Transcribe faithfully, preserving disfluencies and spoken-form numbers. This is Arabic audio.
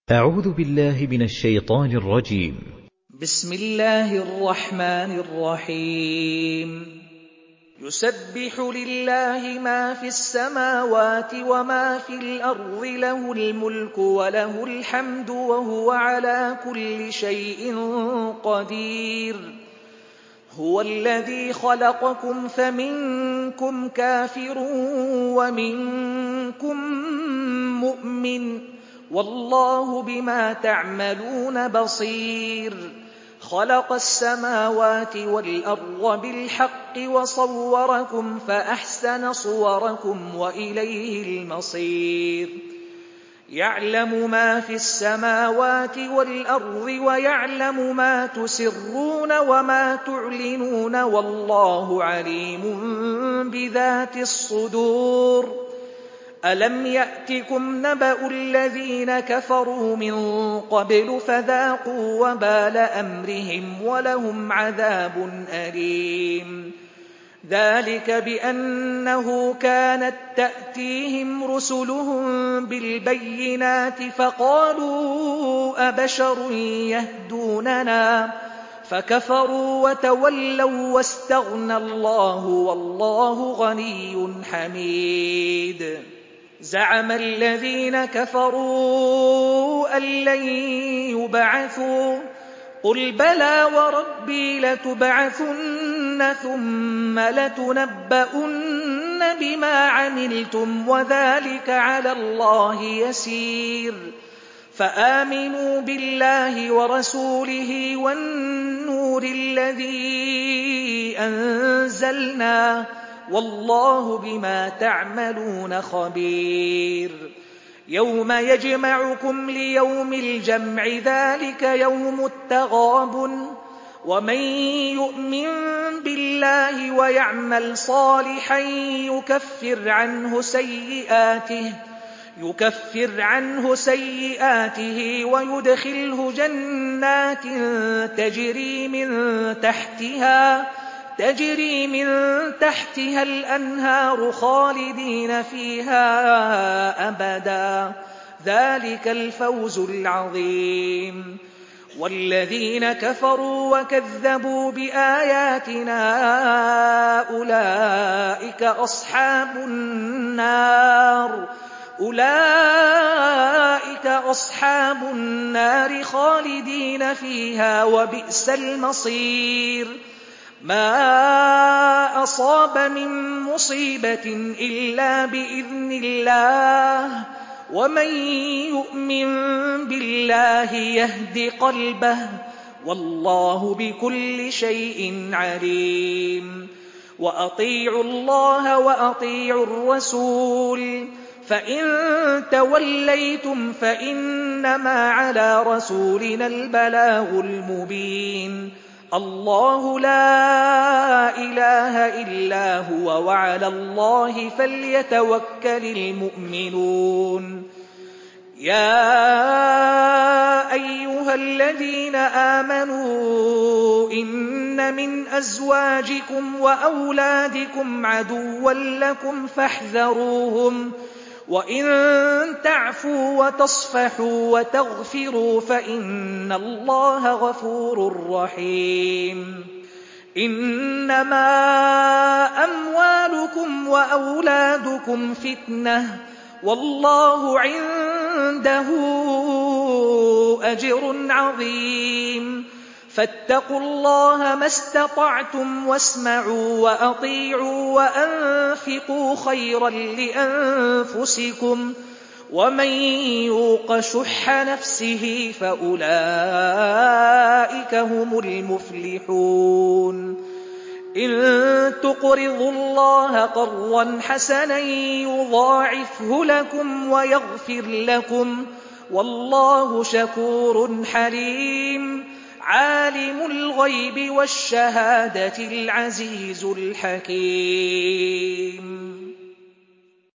أعوذ بالله من الشيطان الرجيم. بسم الله الرحمن الرحيم. يسبح لله ما في السماوات وما في الأرض، له الملك وله الحمد وهو على كل شيء قدير. هو الذي خلقكم فمنكم كافر ومنكم مؤمن، والله بما تعملون بصير. خلق السماوات والأرض بالحق وصوركم فأحسن صوركم وإليه المصير. يعلم ما في السماوات والأرض ويعلم ما تسرون وما تعلنون، والله عليم بذات الصدور. ألم يأتكم نبأ الذين كفروا من قبل فذاقوا وبال أمرهم ولهم عذاب أليم. ذلك بأنه كانت تأتيهم رسلهم بالبينات فقالوا أبشر يهدوننا، فكفروا وتولوا واستغنى الله والله غني حميد. زعم الذين كفروا أن لن يبعثوا، قل بلى وربي لتبعثن ثم لتنبؤن بما عملتم وذلك على الله يسير. فآمنوا بالله ورسوله والنور الذي أنزلنا، والله بما تعملون خبير. يوم يجمعكم ليوم الجمع، ذلك يوم التغابن. ومن يؤمن بالله ويعمل صالحا يكفر عنه سيئاته يكفر عنه سيئاته ويدخله جنات تجري من تحتها تجري من تحتها الأنهار خالدين فيها أبدا، ذلك الفوز العظيم. والذين كفروا وكذبوا بآياتنا أولئك أصحاب النار أولئك أصحاب النار خالدين فيها وبئس المصير. ما أصاب من مصيبة إلا بإذن الله، ومن يؤمن بالله يهد قلبه، والله بكل شيء عليم. وأطيعوا الله وأطيعوا الرسول، فإن توليتم فإنما على رسولنا البلاغ المبين. الله لا إله إلا هو وعلى الله فليتوكل المؤمنون. يا أيها الذين آمنوا إن من أزواجكم وأولادكم عدوا لكم فاحذروهم، وإن تعفوا وتصفحوا وتغفروا فإن الله غفور رحيم. إنما أموالكم وأولادكم فتنة، والله عنده أجر عظيم. فاتقوا الله ما استطعتم واسمعوا وأطيعوا وأنفقوا خيرا لأنفسكم، ومن يوق شح نفسه فأولئك هم المفلحون. إن تقرضوا الله قرضا حسنا يضاعفه لكم ويغفر لكم، والله شكور حليم. عالم الغيب والشهادة العزيز الحكيم.